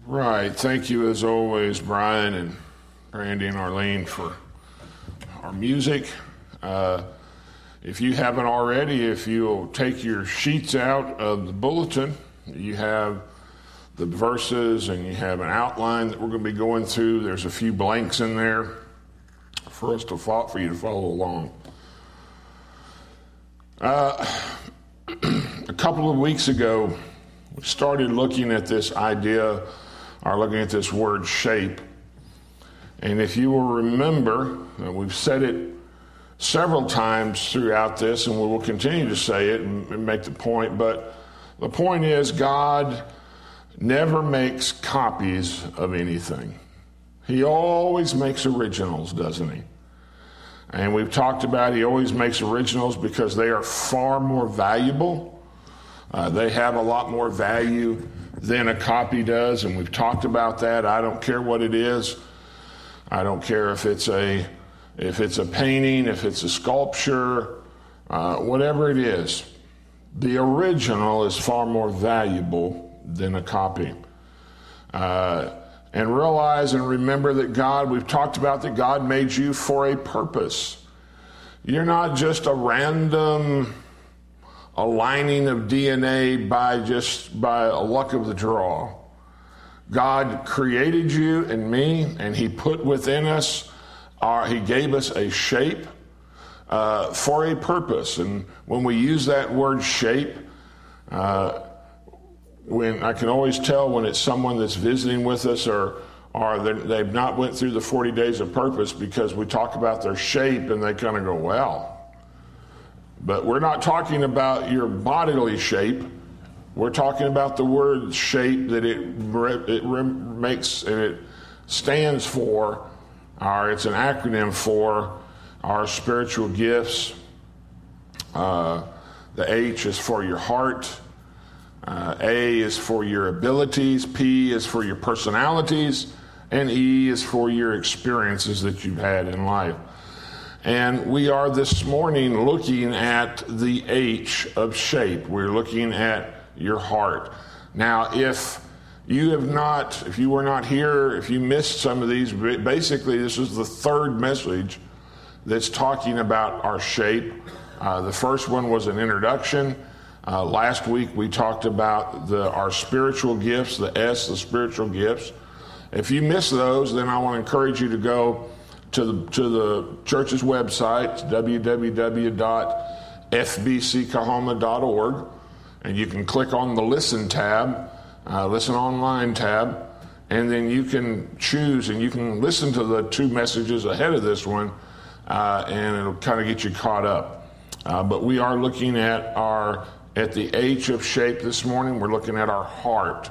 Right. Thank you as always, Brian and Randy and Arlene, for our music. If you haven't already, if you'll take your sheets out of the bulletin, you have the verses and you have an outline that we're going to be going through. There's a few blanks in there for you to follow along. A couple of weeks ago, we started looking at this idea, or looking at this word shape. And if you will remember, we've said it several times throughout this, and we will continue to say it and make the point, but the point is God never makes copies of anything. He always makes originals, doesn't he? And we've talked about he always makes originals because they are far more valuable. They have a lot more value than a copy does, and we've talked about that. I don't care what it is. I don't care if it's a painting, if it's a sculpture, whatever it is. The original is far more valuable than a copy. And realize and remember that we've talked about that God made you for a purpose. You're not just a random aligning of DNA by a luck of the draw. God created you and me, and he put within us, he gave us a shape for a purpose. And when we use that word shape, when I can always tell when it's someone that's visiting with us or they've not went through the 40 days of purpose, because we talk about their shape and they kind of go, well. But we're not talking about your bodily shape. We're talking about the word shape that it makes, and it stands for, or it's an acronym for our spiritual gifts. The H is for your heart. A is for your abilities. P is for your personalities. And E is for your experiences that you've had in life. And we are this morning looking at the H of shape. We're looking at your heart. Now, if you were not here, if you missed some of these, basically this is the third message that's talking about our shape. The first one was an introduction. Last week we talked about our spiritual gifts, the S, the spiritual gifts. If you missed those, then I want to encourage you to go to the church's website, www.fbckahoma.org, and you can click on the Listen tab, Listen Online tab, and then you can choose and you can listen to the two messages ahead of this one, and it'll kind of get you caught up. But we are looking at the H of shape this morning. We're looking at our heart.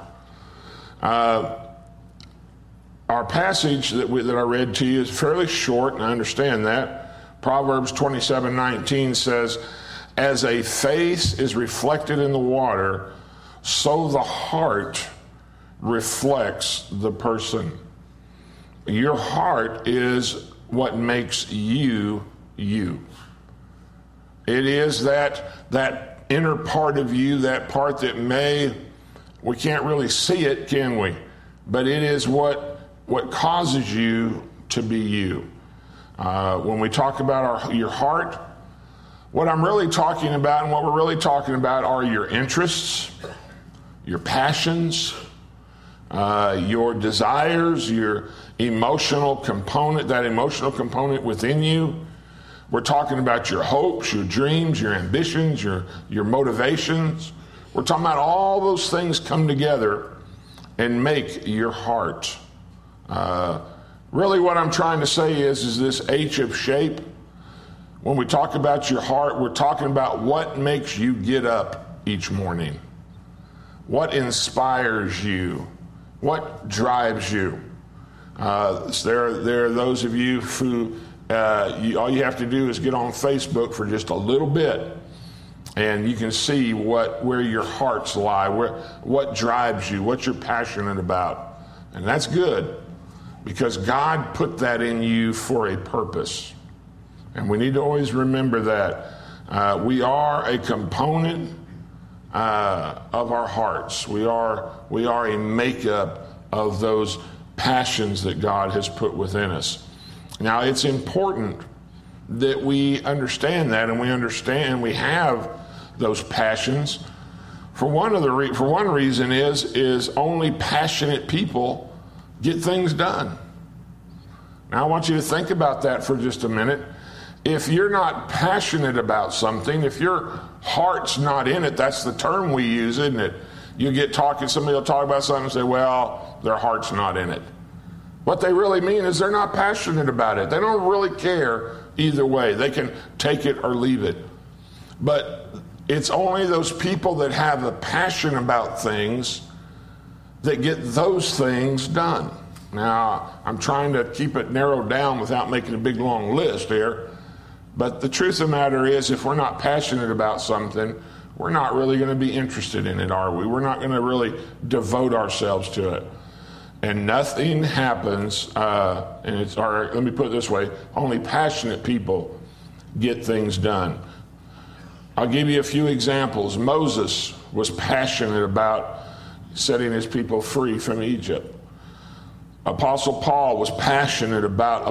Our passage that I read to you is fairly short, and I understand that. Proverbs 27:19 says, "As a face is reflected in the water, so the heart reflects the person." Your heart is what makes you, you. It is that inner part of you, that part that we can't really see it, can we? But it is what causes you to be you. When we talk about your heart, what I'm really talking about and what we're really talking about are your interests, your passions, your desires, your emotional component, that emotional component within you. We're talking about your hopes, your dreams, your ambitions, your motivations. We're talking about all those things come together and make your heart. Really what I'm trying to say is this H of shape. When we talk about your heart, we're talking about what makes you get up each morning. What inspires you? What drives you? There are those of you who all you have to do is get on Facebook for just a little bit, and you can see where your hearts lie, what drives you, what you're passionate about. And that's good, because God put that in you for a purpose. And we need to always remember that. We are a component of our hearts. We are a makeup of those passions that God has put within us. Now, it's important that we understand that, and we have those passions. For one reason is only passionate people get things done. Now, I want you to think about that for just a minute. If you're not passionate about something, if your heart's not in it, that's the term we use, isn't it? You get talking, somebody will talk about something and say, well, their heart's not in it. What they really mean is they're not passionate about it. They don't really care either way. They can take it or leave it. But it's only those people that have a passion about things that get those things done. Now, I'm trying to keep it narrowed down without making a big long list here. But the truth of the matter is, if we're not passionate about something, we're not really going to be interested in it, are we? We're not going to really devote ourselves to it. And nothing happens, let me put it this way, only passionate people get things done. I'll give you a few examples. Moses was passionate about setting his people free from Egypt. Apostle Paul was passionate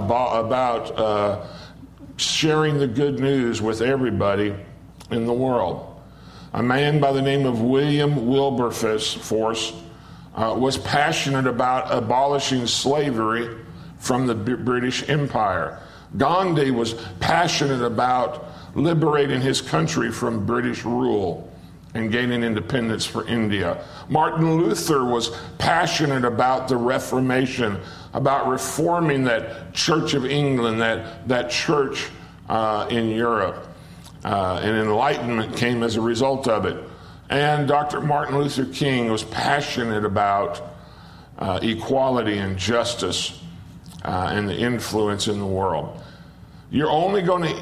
about sharing the good news with everybody in the world. A man by the name of William Wilberforce was passionate about abolishing slavery from the British Empire. Gandhi was passionate about liberating his country from British rule and gaining independence for India. Martin Luther was passionate about the Reformation, about reforming that Church of England, that church in Europe. And enlightenment came as a result of it. And Dr. Martin Luther King was passionate about equality and justice and the influence in the world. You only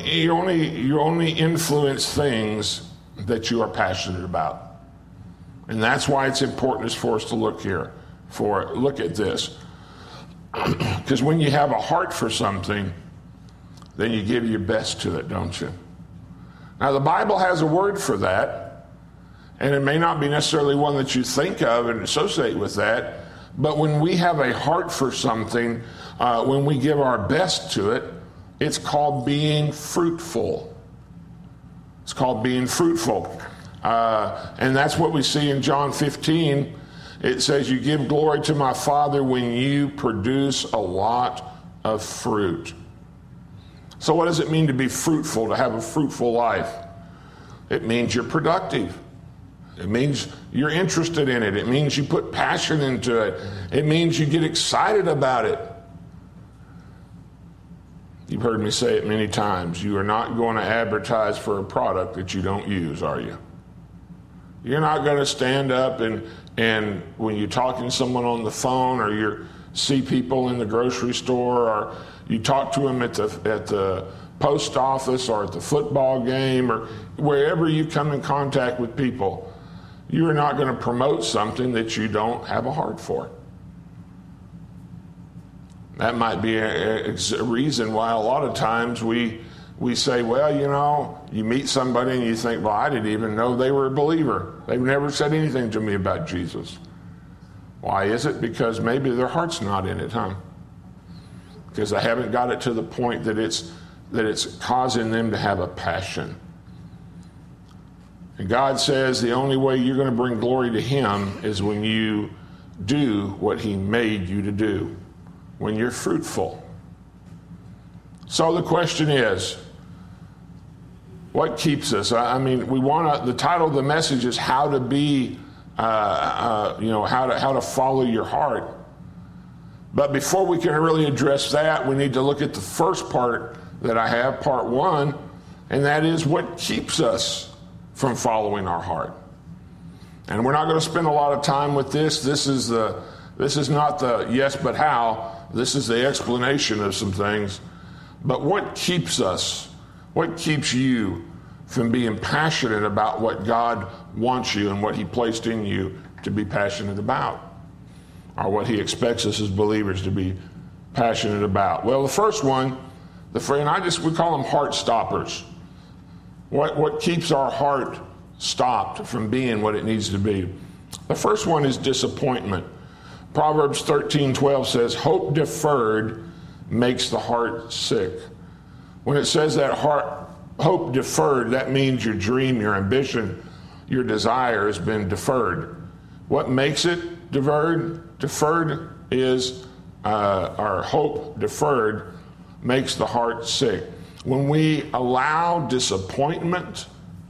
influence things that you are passionate about. And that's why it's important for us to look at this. Because when you have a heart for something, then you give your best to it, don't you? Now, the Bible has a word for that, and it may not be necessarily one that you think of and associate with that, but when we have a heart for something, when we give our best to it, it's called being fruitful. It's called being fruitful. And that's what we see in John 15. It says, you give glory to my Father when you produce a lot of fruit. So what does it mean to be fruitful, to have a fruitful life? It means you're productive. It means you're interested in it. It means you put passion into it. It means you get excited about it. You've heard me say it many times. You are not going to advertise for a product that you don't use, are you? You're not going to stand up and when you're talking to someone on the phone, or you see people in the grocery store, or you talk to them at the post office or at the football game, or wherever you come in contact with people, you are not going to promote something that you don't have a heart for. That might be a reason why a lot of times we say, well, you meet somebody and you think, well, I didn't even know they were a believer. They've never said anything to me about Jesus. Why is it? Because maybe their heart's not in it, huh? Because they haven't got it to the point that it's causing them to have a passion. And God says the only way you're going to bring glory to Him is when you do what He made you to do, when you're fruitful. So the question is, what keeps us? I mean, the title of the message is how to be, how to follow your heart. But before we can really address that, we need to look at the first part that I have, part one, and that is what keeps us from following our heart. And we're not going to spend a lot of time with this. This is not the yes but how. This is the explanation of some things. But what keeps us? What keeps you from being passionate about what God wants you and what He placed in you to be passionate about? Or what He expects us as believers to be passionate about? Well, the first one, we call them heart stoppers. What keeps our heart stopped from being what it needs to be? The first one is disappointment. Proverbs 13:12 says, hope deferred makes the heart sick. When it says that hope deferred, that means your dream, your ambition, your desire has been deferred. What makes it deferred? Deferred is our hope deferred makes the heart sick. When we allow disappointment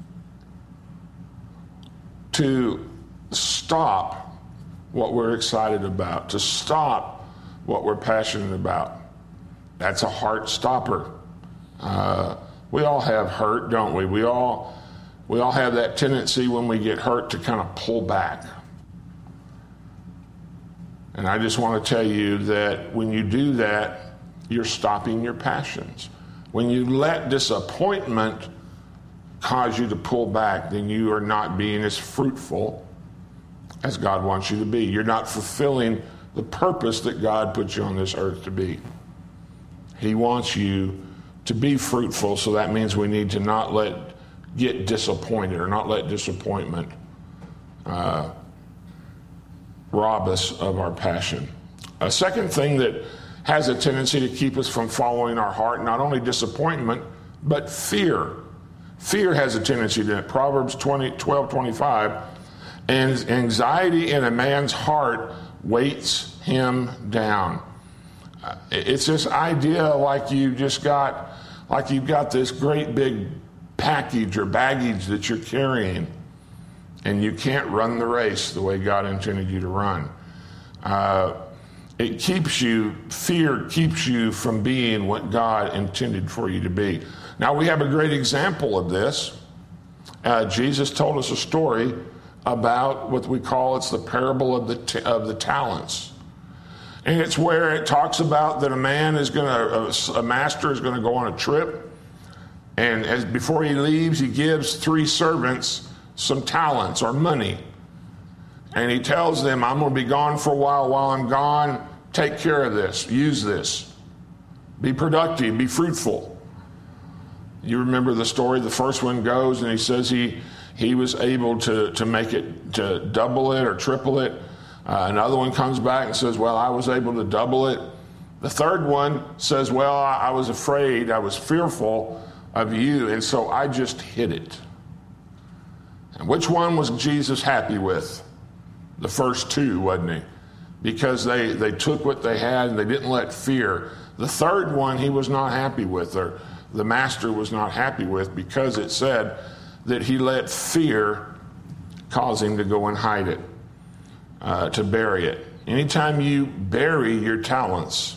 to stop what we're excited about, to stop what we're passionate about, that's a heart stopper. We all have hurt, don't we? We all have that tendency when we get hurt to kind of pull back. And I just want to tell you that when you do that, you're stopping your passions. When you let disappointment cause you to pull back, then you are not being as fruitful as God wants you to be. You're not fulfilling the purpose that God put you on this earth to be. He wants you to be fruitful, so that means we need to not get disappointed or not let disappointment rob us of our passion. A second thing that has a tendency to keep us from following our heart, not only disappointment, but fear. Fear has a tendency to, Proverbs 12:25, and anxiety in a man's heart weights him down. It's this idea like you've got this great big package or baggage that you're carrying, and you can't run the race the way God intended you to run. Fear keeps you from being what God intended for you to be. Now, we have a great example of this. Jesus told us a story about what we call, it's the parable of the talents. And it's where it talks about that a master is going to go on a trip. And before he leaves, he gives 3 servants some talents or money. And he tells them, I'm going to be gone for a while. While I'm gone, take care of this. Use this. Be productive. Be fruitful. You remember the story. The first one goes and he says he was able to make it, to double it or triple it. Another one comes back and says, well, I was able to double it. The third one says, well, I was afraid. I was fearful of you. And so I just hid it. And which one was Jesus happy with? The first 2, wasn't he? Because they took what they had and they didn't let fear. The third one he was not happy with, or the master was not happy with, because it said that he let fear cause him to go and hide it, to bury it. Anytime you bury your talents,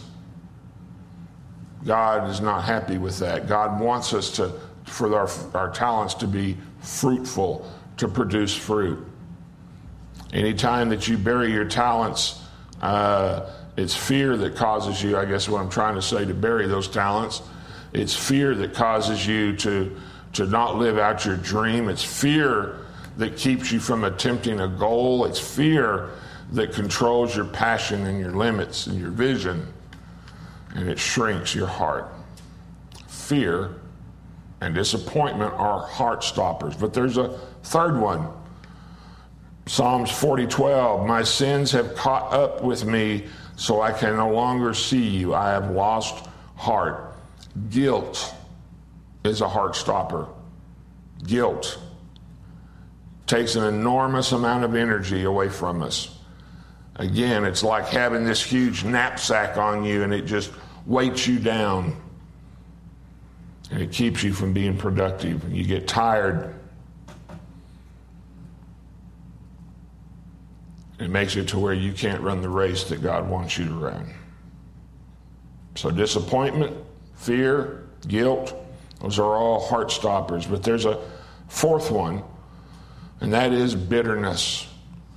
God is not happy with that. God wants us for our talents to be fruitful, to produce fruit. Anytime that you bury your talents, it's fear that causes you, I guess what I'm trying to say, to bury those talents. It's fear that causes you to not live out your dream. It's fear that keeps you from attempting a goal. It's fear that controls your passion and your limits and your vision, and it shrinks your heart. Fear and disappointment are heart stoppers. But there's a third one. Psalms 40:12, my sins have caught up with me, so I can no longer see you. I have lost heart. Guilt is a heart stopper. Guilt takes an enormous amount of energy away from us. Again, it's like having this huge knapsack on you and it just weights you down. And it keeps you from being productive. You get tired. It makes it to where you can't run the race that God wants you to run. So disappointment, fear, guilt, those are all heart stoppers. But there's a fourth one, and that is bitterness.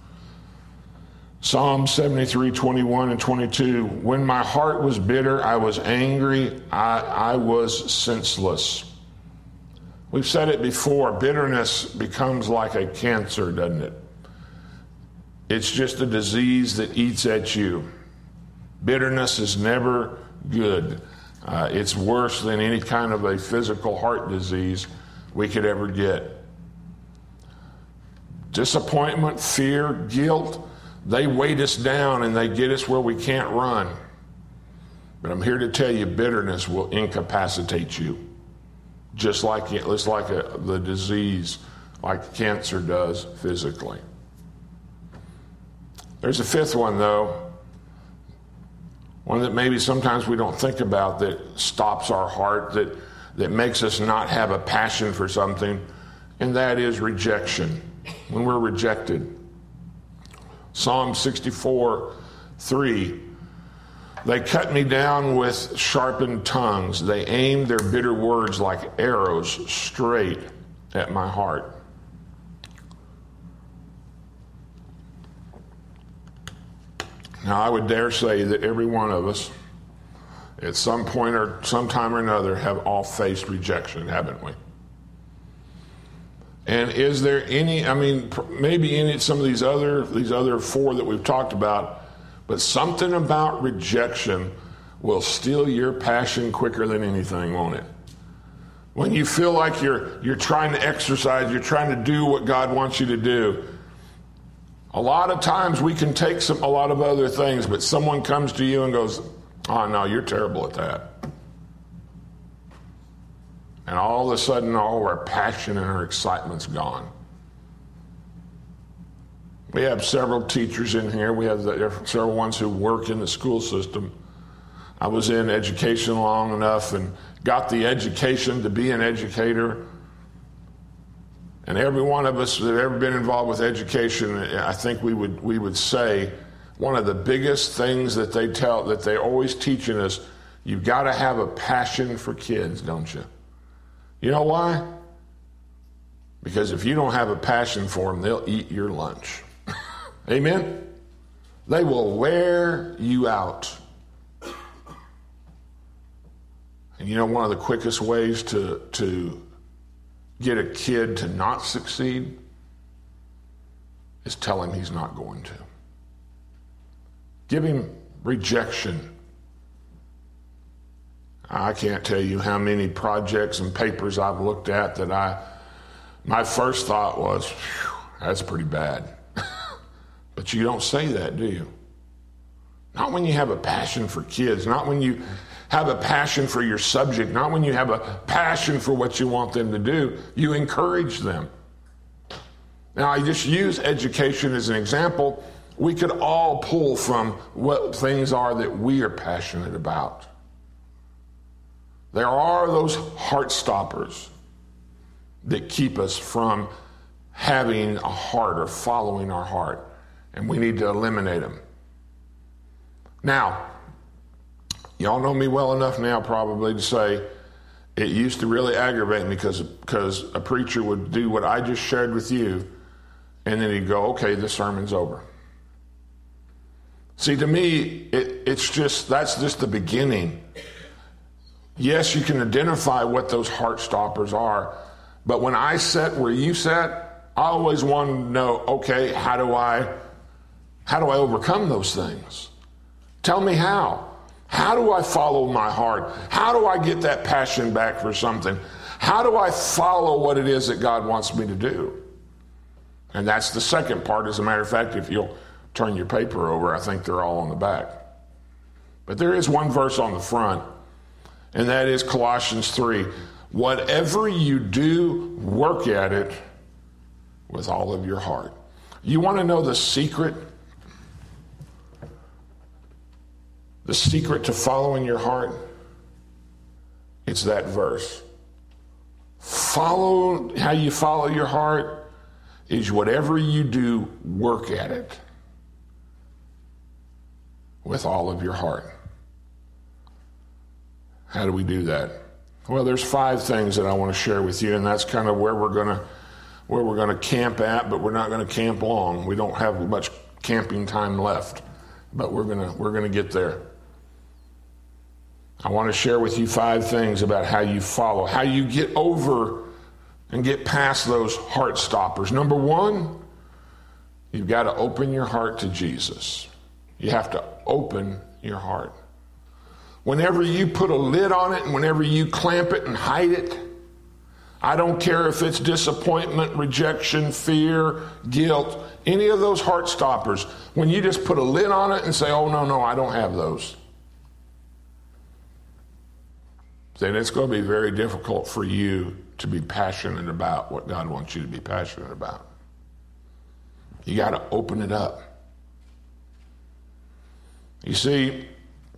Psalm 73:21 and 22. When my heart was bitter, I was angry, I was senseless. We've said it before, bitterness becomes like a cancer, doesn't it? It's just a disease that eats at you. Bitterness is never good. It's worse than any kind of a physical heart disease we could ever get. Disappointment, fear, guilt, They weight us down and they get us where we can't run. But I'm here to tell you, bitterness will incapacitate you. Just like the disease, like cancer does physically. There's a fifth one, though. One that maybe sometimes we don't think about, that stops our heart, that makes us not have a passion for something, and that is rejection. When we're rejected. Psalm 64:3. They cut me down with sharpened tongues. They aim their bitter words like arrows straight at my heart. Now, I would dare say that every one of us, at some point or sometime or another, have all faced rejection, haven't we? And is there any, maybe in some of these other four that we've talked about, but something about rejection will steal your passion quicker than anything, won't it? When you feel like you're trying to exercise, you're trying to do what God wants you to do, a lot of times we can take a lot of other things, but someone comes to you and goes, "Oh no, you're terrible at that." And all of a sudden, all our passion and our excitement's gone. We have several teachers in here. We have several ones who work in the school system. I was in education long enough and got the education to be an educator. And every one of us that have ever been involved with education, I think we would say one of the biggest things that they always teaching us, you've got to have a passion for kids, don't you? You know why? Because if you don't have a passion for them, they'll eat your lunch. Amen? They will wear you out. And you know one of the quickest ways to get a kid to not succeed is tell him he's not going to. Give him rejection. I can't tell you how many projects and papers I've looked at that my first thought was, that's pretty bad. But you don't say that, do you? Not when you have a passion for kids, not when you have a passion for your subject, not when you have a passion for what you want them to do. You encourage them. Now, I just use education as an example. We could all pull from what things are that we are passionate about. There are those heart stoppers that keep us from having a heart or following our heart. And we need to eliminate them. Now, y'all know me well enough now probably to say it used to really aggravate me because a preacher would do what I just shared with you, and then he'd go, "Okay, the sermon's over." See, to me, that's just the beginning. Yes, you can identify what those heart stoppers are, but when I sat where you sat, I always wanted to know, okay, how do I overcome those things? Tell me how. How do I follow my heart? How do I get that passion back for something? How do I follow what it is that God wants me to do? And that's the second part. As a matter of fact, if you'll turn your paper over, I think they're all on the back. But there is one verse on the front, and that is Colossians 3. Whatever you do, work at it with all of your heart. You want to know the secret? The secret to following your heart? It's that verse. How you follow your heart is whatever you do, work at it with all of your heart. How do we do that? Well, there's 5 things that I want to share with you, and that's kind of where we're going to camp at, but we're not going to camp long. We don't have much camping time left, but we're going to get there. I want to share with you 5 things about how you follow, how you get over and get past those heart stoppers. Number 1, you've got to open your heart to Jesus. You have to open your heart. Whenever you put a lid on it and whenever you clamp it and hide it, I don't care if it's disappointment, rejection, fear, guilt, any of those heart stoppers. When you just put a lid on it and say, oh, no, I don't have those, then it's going to be very difficult for you to be passionate about what God wants you to be passionate about. You got to open it up. You see,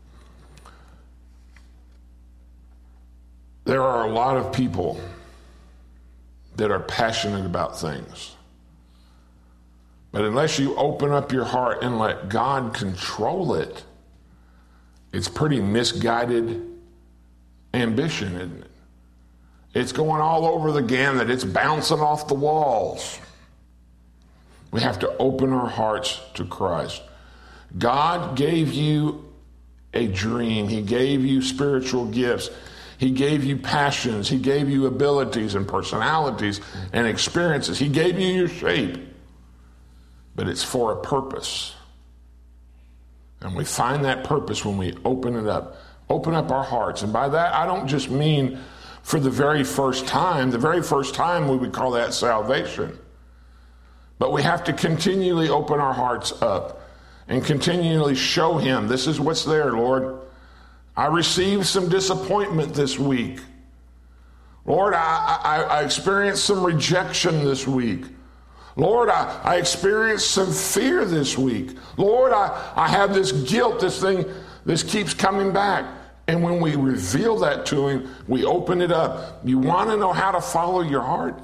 there are a lot of people that are passionate about things. But unless you open up your heart and let God control it, it's pretty misguided ambition, isn't it? It's going all over the gamut. It's bouncing off the walls. We have to open our hearts to Christ. God gave you a dream. He gave you spiritual gifts. He gave you passions. He gave you abilities and personalities and experiences. He gave you your shape. But it's for a purpose. And we find that purpose when we open it up. Open up our hearts. And by that, I don't just mean for the very first time. The very first time we would call that salvation. But we have to continually open our hearts up and continually show him, this is what's there, Lord. I received some disappointment this week. Lord, I experienced some rejection this week. Lord, I experienced some fear this week. Lord, I have this guilt, this keeps coming back. And when we reveal that to him, we open it up. You want to know how to follow your heart?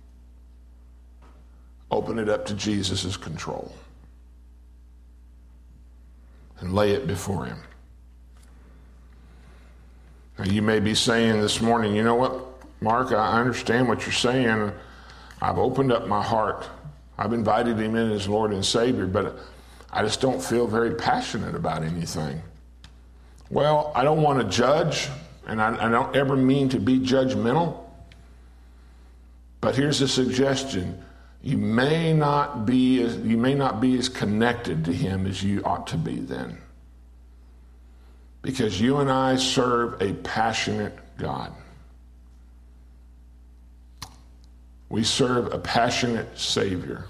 Open it up to Jesus' control. And lay it before him. Now you may be saying this morning, you know what, Mark, I understand what you're saying. I've opened up my heart. I've invited him in as Lord and Savior, but I just don't feel very passionate about anything. Well, I don't want to judge, and I don't ever mean to be judgmental. But here's a suggestion. You may not be as connected to him as you ought to be then. Because you and I serve a passionate God. We serve a passionate Savior.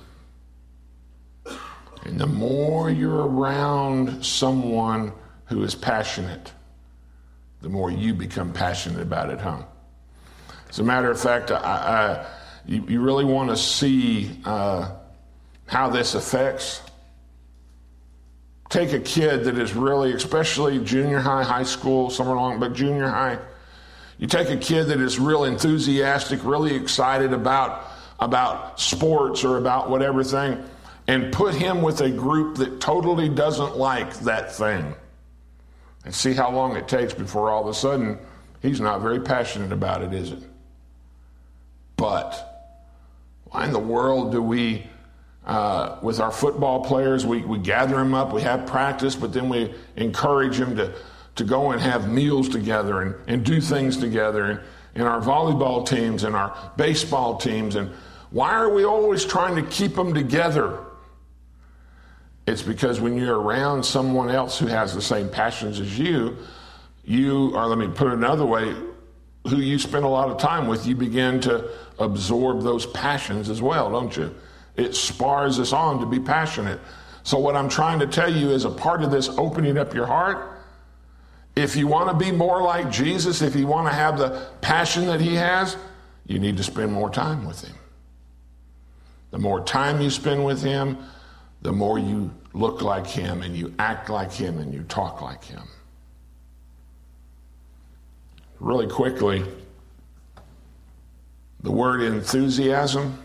And the more you're around someone who is passionate, the more you become passionate about it, huh? As a matter of fact, you really want to see how this affects. Take a kid that is really, especially junior high, high school, somewhere along, but junior high. You take a kid that is real enthusiastic, really excited about sports or about whatever thing, and put him with a group that totally doesn't like that thing. And see how long it takes before all of a sudden he's not very passionate about it, is it? But why in the world do we, with our football players, we gather them up, we have practice, but then we encourage them to go and have meals together and do things together, and our volleyball teams and our baseball teams. And why are we always trying to keep them together? It's because when you're around someone else who has the same passions as you are, let me put it another way, who you spend a lot of time with, you begin to absorb those passions as well, don't you? It spurs us on to be passionate. So what I'm trying to tell you is a part of this opening up your heart. If you want to be more like Jesus, if you want to have the passion that he has, you need to spend more time with him. The more time you spend with him, the more you look like him and you act like him and you talk like him. Really quickly, the word enthusiasm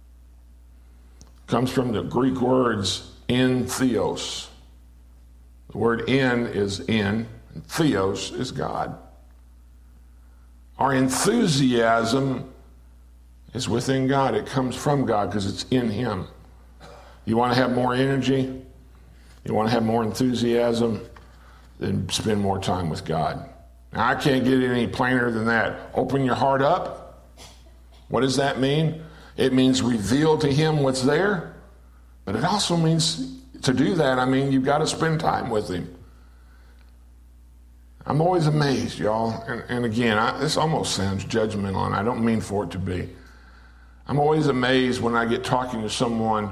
comes from the Greek words en theos. The word en is in, and theos is God. Our enthusiasm is within God. It comes from God because it's in him. You want to have more energy? You want to have more enthusiasm? Then spend more time with God. Now, I can't get any plainer than that. Open your heart up. What does that mean? It means reveal to him what's there. But it also means, to do that, you've got to spend time with him. I'm always amazed, y'all. And again, this almost sounds judgmental, and I don't mean for it to be. I'm always amazed when I get talking to someone.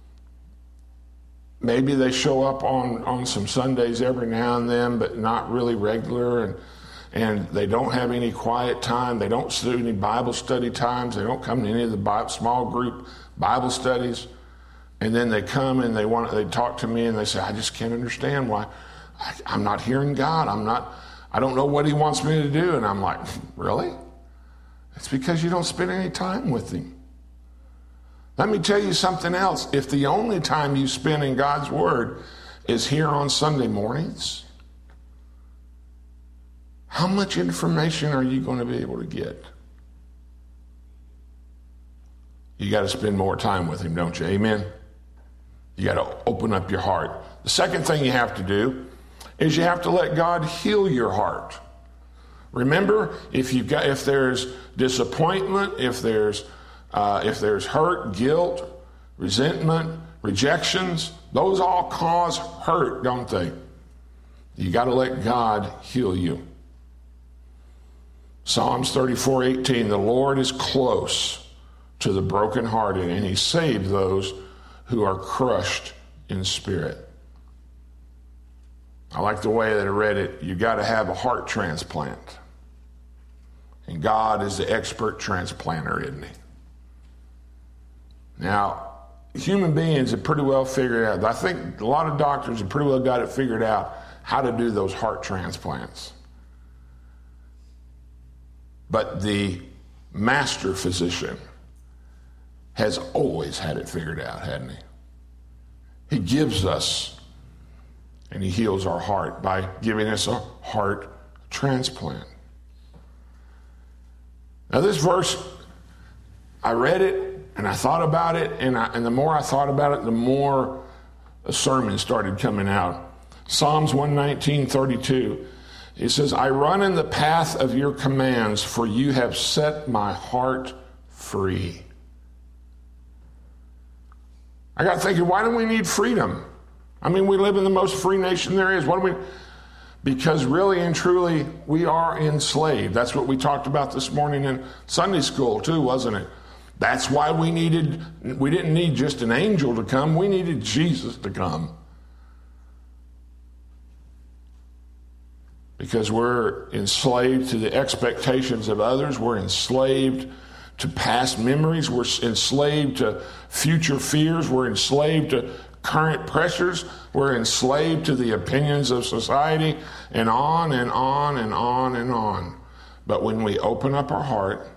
Maybe they show up on some Sundays every now and then, but not really regular, and they don't have any quiet time. They don't do any Bible study times. They don't come to any of the small group Bible studies. And then they come and they talk to me and they say, I just can't understand why I'm not hearing God. I don't know what he wants me to do. And I'm like, really? It's because you don't spend any time with him. Let me tell you something else. If the only time you spend in God's word is here on Sunday mornings, how much information are you going to be able to get? You got to spend more time with him, don't you? Amen? You got to open up your heart. The second thing you have to do is you have to let God heal your heart. Remember, if there's disappointment, if there's hurt, guilt, resentment, rejections, those all cause hurt, don't they? You got to let God heal you. Psalms 34:18, the Lord is close to the brokenhearted, and he saved those who are crushed in spirit. I like the way that I read it. You got to have a heart transplant. And God is the expert transplanter, isn't he? Now, human beings have pretty well figured out, I think a lot of doctors have pretty well got it figured out how to do those heart transplants. But the master physician has always had it figured out, hadn't he? He gives us and he heals our heart by giving us a heart transplant. Now this verse, I read it and I thought about it, and the more I thought about it, the more a sermon started coming out. Psalms 119:32. It says, I run in the path of your commands, for you have set my heart free. I got thinking, why do we need freedom? I mean, we live in the most free nation there is. Because really and truly, we are enslaved. That's what we talked about this morning in Sunday school too, wasn't it? That's why we didn't need just an angel to come. We needed Jesus to come. Because we're enslaved to the expectations of others. We're enslaved to past memories. We're enslaved to future fears. We're enslaved to current pressures. We're enslaved to the opinions of society, and on and on and on and on. But when we open up our heart,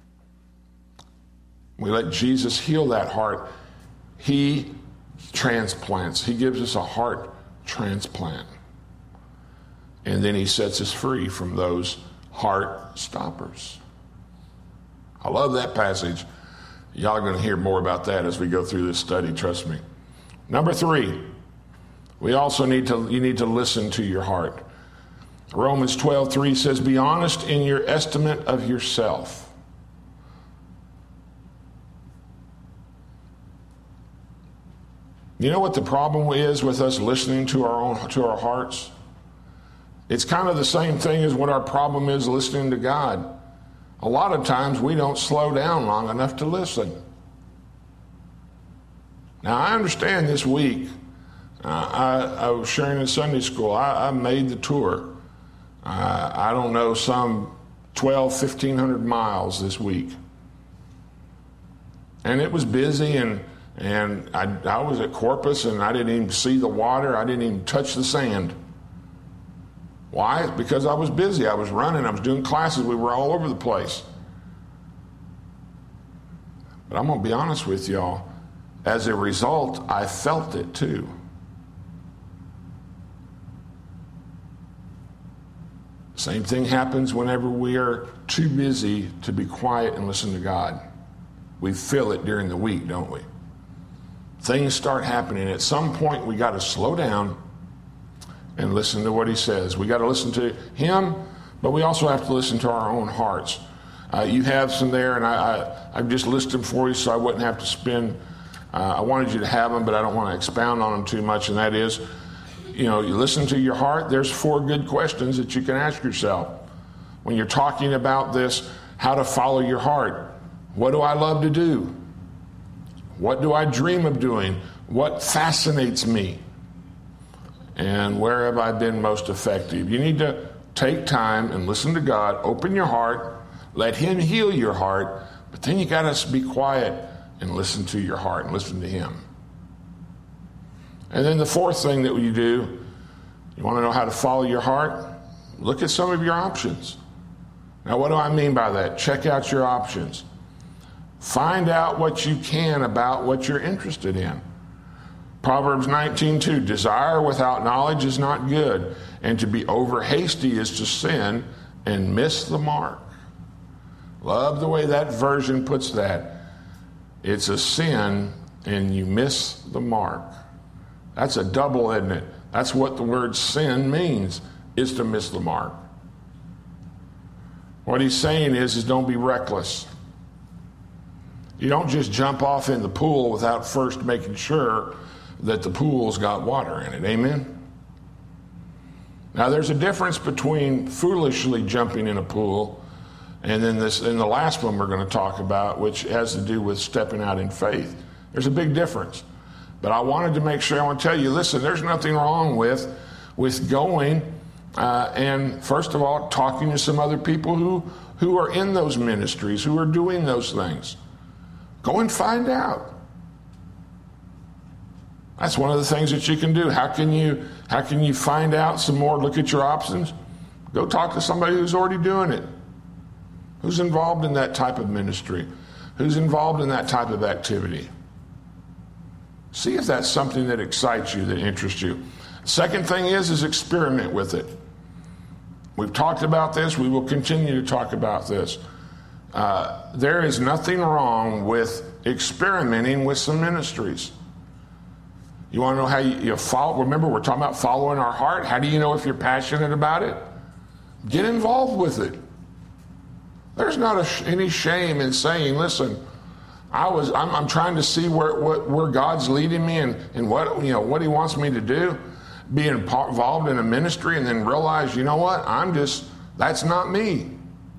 we let Jesus heal that heart, he transplants. He gives us a heart transplant. And then he sets us free from those heart stoppers. I love that passage. Y'all are going to hear more about that as we go through this study, trust me. Number 3, you need to listen to your heart. Romans 12:3 says, be honest in your estimate of yourself. You know what the problem is with us listening to our hearts? It's kind of the same thing as what our problem is listening to God. A lot of times we don't slow down long enough to listen. Now, I understand this week, I was sharing in Sunday school, I made the tour. I don't know, some 1,500 miles this week. And it was busy, and I was at Corpus, and I didn't even see the water. I didn't even touch the sand. Why? Because I was busy. I was running. I was doing classes. We were all over the place. But I'm going to be honest with y'all. As a result, I felt it too. Same thing happens whenever we are too busy to be quiet and listen to God. We feel it during the week, don't we? Things start happening. At some point, we got to slow down and listen to what he says. We got to listen to him, but we also have to listen to our own hearts. You have some there, and I've just listed them for you so I wouldn't have to spend. I wanted you to have them, but I don't want to expound on them too much, and that is, you listen to your heart, there's 4 good questions that you can ask yourself. When you're talking about this, how to follow your heart. What do I love to do? What do I dream of doing? What fascinates me? And where have I been most effective? You need to take time and listen to God, open your heart, let Him heal your heart, but then you got to be quiet and listen to your heart and listen to Him. And then the 4th thing that you do, you want to know how to follow your heart? Look at some of your options. Now, what do I mean by that? Check out your options. Find out what you can about what you're interested in. Proverbs 19:2, desire without knowledge is not good, and to be over hasty is to sin and miss the mark. Love the way that version puts that. It's a sin and you miss the mark. That's a double, isn't it? That's what the word sin means, is to miss the mark. What he's saying is don't be reckless. You don't just jump off in the pool without first making sure that the pool's got water in it. Amen? Now, there's a difference between foolishly jumping in a pool and then the last one we're going to talk about, which has to do with stepping out in faith. There's a big difference. But I wanted to make sure, I want to tell you, listen, there's nothing wrong with going and, first of all, talking to some other people who are in those ministries, who are doing those things. Go and find out. That's one of the things that you can do. How can you find out some more? Look at your options. Go talk to somebody who's already doing it. Who's involved in that type of ministry? Who's involved in that type of activity? See if that's something that excites you, that interests you. Second thing is experiment with it. We've talked about this. We will continue to talk about this. There is nothing wrong with experimenting with some ministries. You want to know how you follow? Remember, we're talking about following our heart. How do you know if you're passionate about it? Get involved with it. There's not any shame in saying, listen, I'm trying to see where God's leading me and what He wants me to do. Be involved in a ministry and then realize, you know what? That's not me.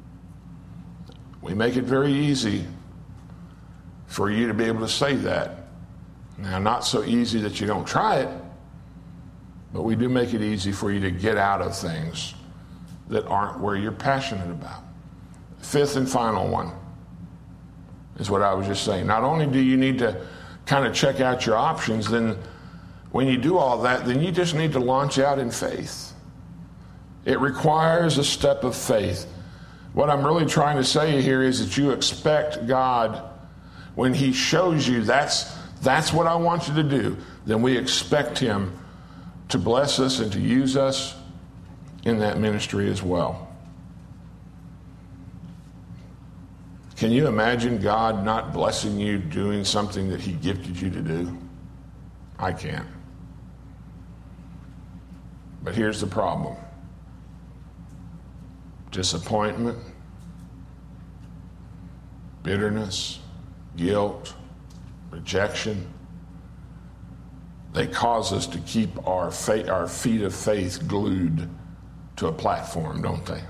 We make it very easy for you to be able to say that. Now, not so easy that you don't try it, but we do make it easy for you to get out of things that aren't where you're passionate about. 5th and final one is what I was just saying. Not only do you need to kind of check out your options, then when you do all that, then you just need to launch out in faith. It requires a step of faith. What I'm really trying to say here is that you expect God, when He shows you that's what I want you to do, then we expect Him to bless us and to use us in that ministry as well. Can you imagine God not blessing you doing something that He gifted you to do? I can't. But here's the problem. Disappointment, bitterness, guilt, rejection, they cause us to keep our feet of faith glued to a platform, don't they?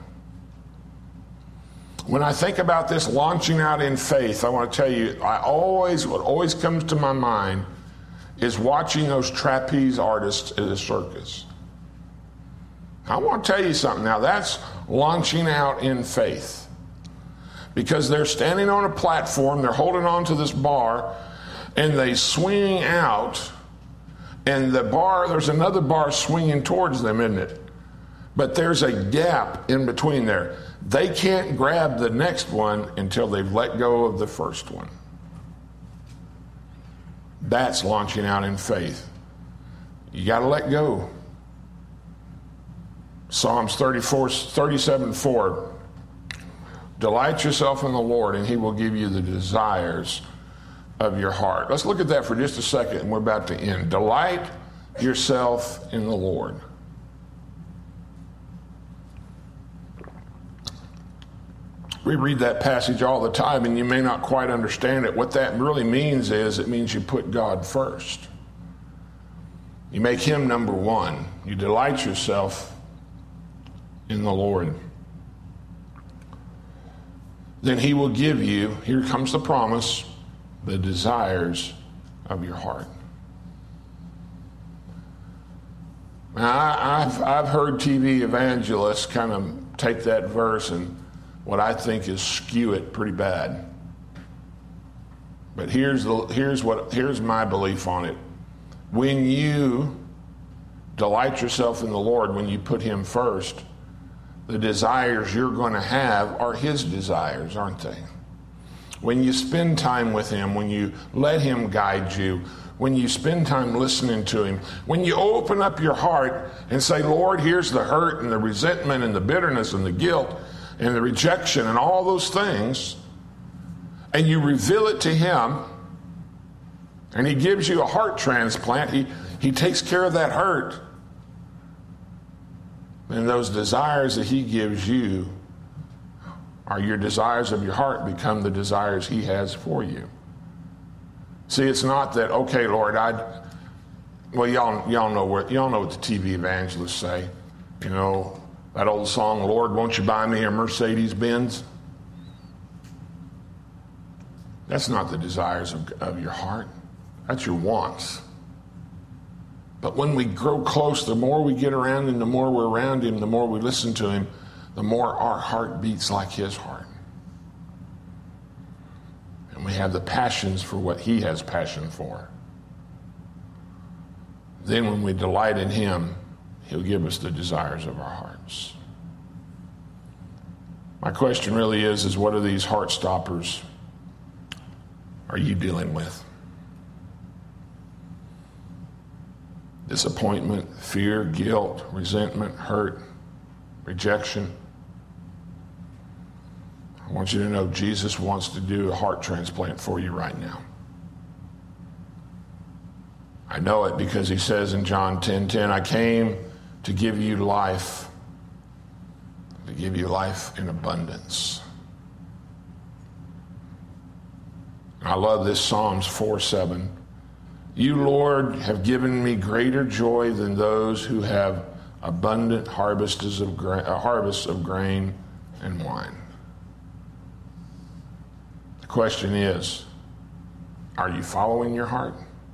When I think about this launching out in faith, I want to tell you, what always comes to my mind is watching those trapeze artists at a circus. I want to tell you something now, that's launching out in faith. Because they're standing on a platform, they're holding on to this bar, and they swing out, and there's another bar swinging towards them, isn't it? But there's a gap in between there. They can't grab the next one until they've let go of the first one. That's launching out in faith. You got to let go. Psalms 37:4. Delight yourself in the Lord, and He will give you the desires of your heart. Let's look at that for just a second, and we're about to end. Delight yourself in the Lord. We read that passage all the time, and you may not quite understand it. What that really means is it means you put God first. You make Him number one. You delight yourself in the Lord. Then he will give you, here comes the promise, the desires of your heart. Now, I've heard TV evangelists kind of take that verse and what I think is skew it pretty bad. But here's my belief on it. When you delight yourself in the Lord, when you put him first, the desires you're going to have are his desires, aren't they? When you spend time with him, when you let him guide you, when you spend time listening to him, when you open up your heart and say, Lord, here's the hurt and the resentment and the bitterness and the guilt and the rejection and all those things, and you reveal it to him, and he gives you a heart transplant, he takes care of that hurt, then those desires that he gives you are your desires of your heart become the desires he has for you. See, it's not that, okay, Lord, y'all know what the TV evangelists say. You know, that old song, Lord, won't you buy me a Mercedes-Benz? That's not the desires of your heart. That's your wants. But when we grow close, the more we get around him, the more we're around him, the more we listen to him, the more our heart beats like his heart. And we have the passions for what he has passion for. Then when we delight in him, he'll give us the desires of our hearts. My question really is what are these heart stoppers are you dealing with? Disappointment, fear, guilt, resentment, hurt, rejection. I want you to know Jesus wants to do a heart transplant for you right now. I know it because he says in John 10:10, I came to give you life in abundance. I love this Psalms 4:7. You, Lord, have given me greater joy than those who have abundant harvests of grain and wine. The question is, are you following your heart?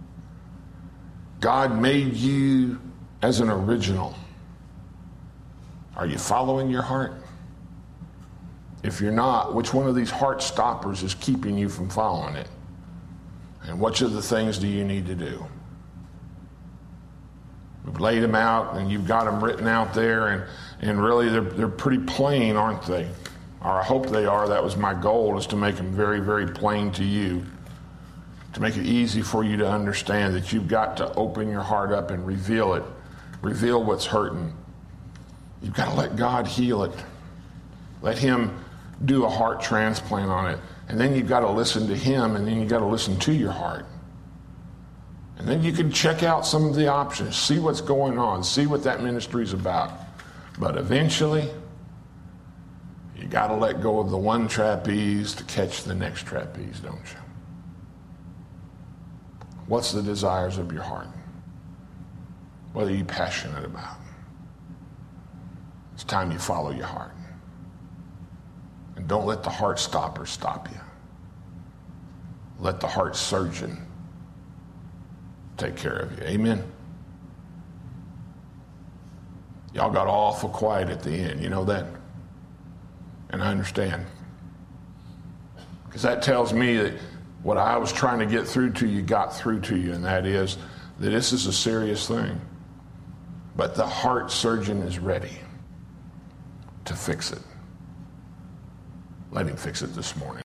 God made you as an original. Are you following your heart? If you're not, which one of these heart stoppers is keeping you from following it? And which of the things do you need to do? We've laid them out, and you've got them written out there, and really they're pretty plain, aren't they? Or I hope they are. That was my goal, is to make them very, very plain to you, to make it easy for you to understand that you've got to open your heart up and reveal it. Reveal what's hurting. You've got to let God heal it. Let him do a heart transplant on it. And then you've got to listen to him, and then you've got to listen to your heart. And then you can check out some of the options, see what's going on, see what that ministry is about. But eventually, you got to let go of the one trapeze to catch the next trapeze, don't you? What's the desires of your heart? What are you passionate about? It's time you follow your heart. And don't let the heart stopper stop you. Let the heart surgeon take care of you. Amen? Y'all got awful quiet at the end. You know that? And I understand. Because that tells me that what I was trying to get through to you got through to you, and that is that this is a serious thing. But the heart surgeon is ready to fix it. Let him fix it this morning.